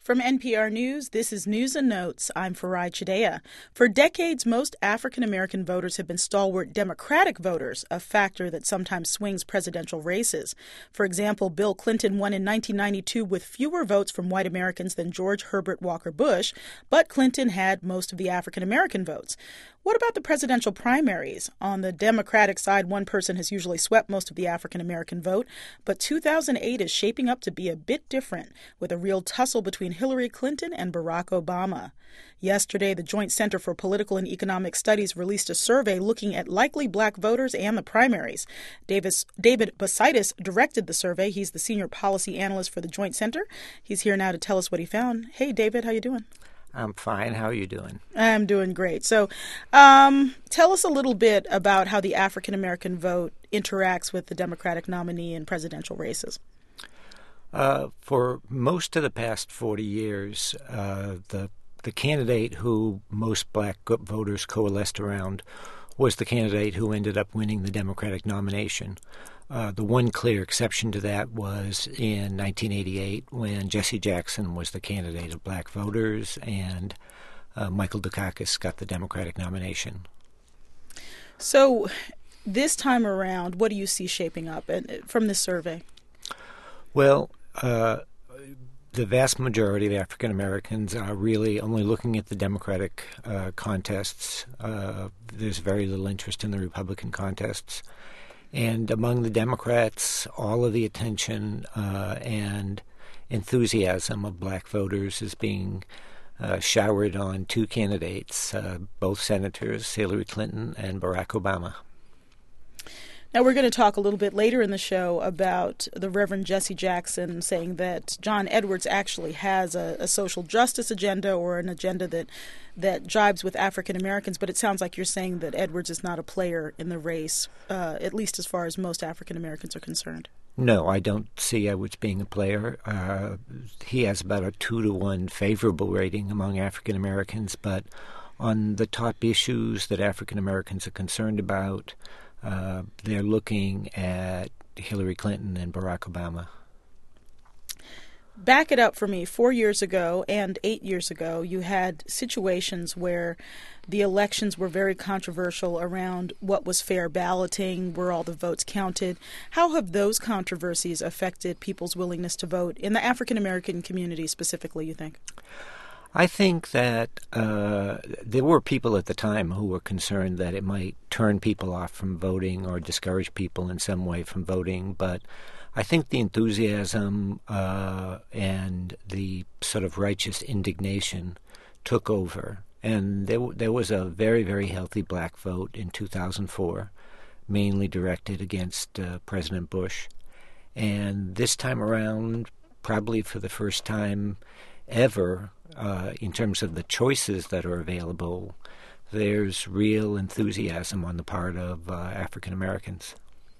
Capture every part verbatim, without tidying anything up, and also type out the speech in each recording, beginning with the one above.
From N P R News, this is News and Notes. I'm Farai Chideya. For decades, most African-American voters have been stalwart Democratic voters, a factor that sometimes swings presidential races. For example, Bill Clinton won in nineteen ninety-two with fewer votes from white Americans than George Herbert Walker Bush, but Clinton had most of the African-American votes. What about the presidential primaries? On the Democratic side, one person has usually swept most of the African-American vote, but two thousand eight is shaping up to be a bit different, with a real tussle between Hillary Clinton and Barack Obama. Yesterday, the Joint Center for Political and Economic Studies released a survey looking at likely black voters and the primaries. Davis, David Basitis directed the survey. He's the senior policy analyst for the Joint Center. He's here now to tell us what he found. Hey, David, how you doing? I'm fine. How are you doing? I'm doing great. So um, tell us a little bit about how the African-American vote interacts with the Democratic nominee in presidential races. Uh, for most of the past forty years, uh, the the candidate who most black voters coalesced around was the candidate who ended up winning the Democratic nomination. Uh, the one clear exception to that was in nineteen eighty-eight when Jesse Jackson was the candidate of black voters and uh, Michael Dukakis got the Democratic nomination. So this time around, what do you see shaping up from this survey? Well, uh, the vast majority of African Americans are really only looking at the Democratic uh, contests. Uh, there's very little interest in the Republican contests. And among the Democrats, all of the attention uh, and enthusiasm of black voters is being uh, showered on two candidates, uh, both senators, Hillary Clinton and Barack Obama. Now, we're going to talk a little bit later in the show about the Reverend Jesse Jackson saying that John Edwards actually has a, a social justice agenda or an agenda that that jibes with African Americans, but it sounds like you're saying that Edwards is not a player in the race, uh, at least as far as most African Americans are concerned. No, I don't see Edwards being a player. Uh, he has about a two to one favorable rating among African Americans, but on the top issues that African Americans are concerned about, Uh, they're looking at Hillary Clinton and Barack Obama. Back it up for me. Four years ago and eight years ago, you had situations where the elections were very controversial around what was fair balloting, were all the votes counted. How have those controversies affected people's willingness to vote in the African American community specifically, you think? I think that uh, there were people at the time who were concerned that it might turn people off from voting or discourage people in some way from voting. But I think the enthusiasm uh, and the sort of righteous indignation took over. And there, there was a very, very healthy black vote in two thousand four, mainly directed against uh, President Bush. And this time around, probably for the first time ever, Uh, in terms of the choices that are available, there's real enthusiasm on the part of uh, African Americans.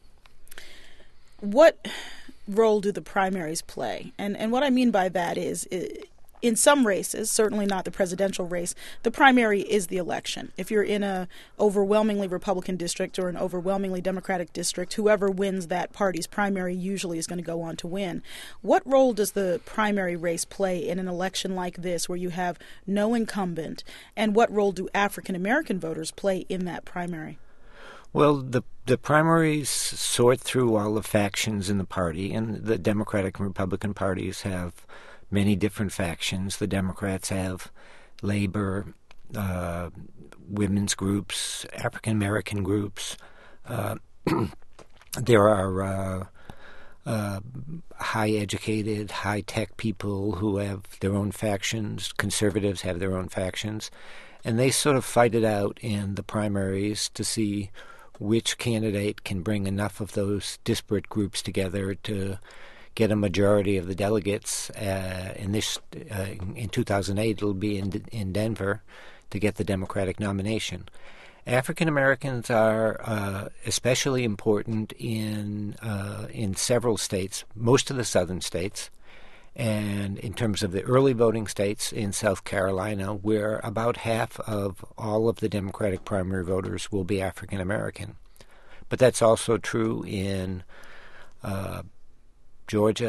What role do the primaries play? And and what I mean by that is, in some races, certainly not the presidential race, the primary is the election. If you're in a overwhelmingly Republican district or an overwhelmingly Democratic district, whoever wins that party's primary usually is going to go on to win. What role does the primary race play in an election like this where you have no incumbent? And what role do African American voters play in that primary? Well, the the primaries sort through all the factions in the party, and the Democratic and Republican parties have many different factions. The Democrats have labor, uh, women's groups, African American groups. Uh, there are uh, uh, high-educated, high-tech people who have their own factions. Conservatives have their own factions. And they sort of fight it out in the primaries to see which candidate can bring enough of those disparate groups together to get a majority of the delegates. Uh, in this, uh, in two thousand eight, it'll be in in Denver to get the Democratic nomination. African Americans are uh, especially important in uh, in several states, most of the southern states, and in terms of the early voting states in South Carolina, where about half of all of the Democratic primary voters will be African American. But that's also true in uh, Georgia,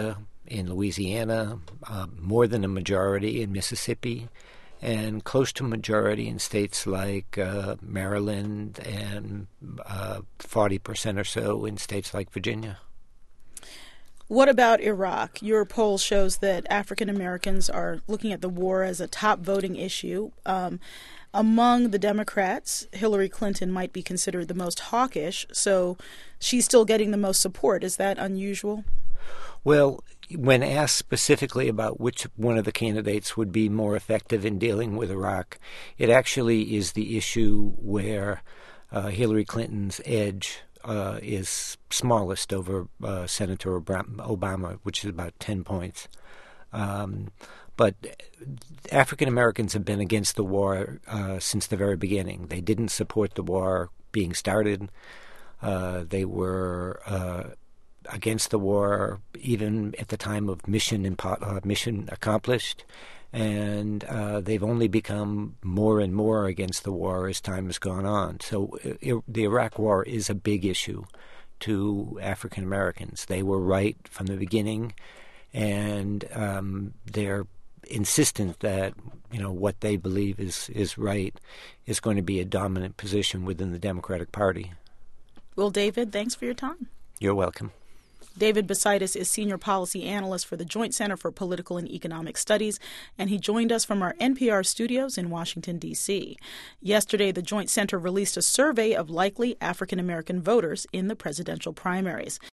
in Louisiana, uh, more than a majority in Mississippi, and close to majority in states like uh, Maryland, and uh, forty percent or so in states like Virginia. What about Iraq? Your poll shows that African Americans are looking at the war as a top voting issue. Um, among the Democrats, Hillary Clinton might be considered the most hawkish, so she's still getting the most support. Is that unusual? Well, when asked specifically about which one of the candidates would be more effective in dealing with Iraq, it actually is the issue where uh, Hillary Clinton's edge uh, is smallest over uh, Senator Obama, which is about ten points. Um, but African Americans have been against the war uh, since the very beginning. They didn't support the war being started. Uh, they were uh, against the war even at the time of mission impo- uh, mission accomplished, and uh, they've only become more and more against the war as time has gone on. So uh, the Iraq War is a big issue to African Americans. They were right from the beginning, and um, they're insistent that, you know, what they believe is, is right is going to be a dominant position within the Democratic Party. Well, David, thanks for your time. You're welcome. David Bositis is Senior Policy Analyst for the Joint Center for Political and Economic Studies, and he joined us from our N P R studios in Washington, D C Yesterday, the Joint Center released a survey of likely African American voters in the presidential primaries.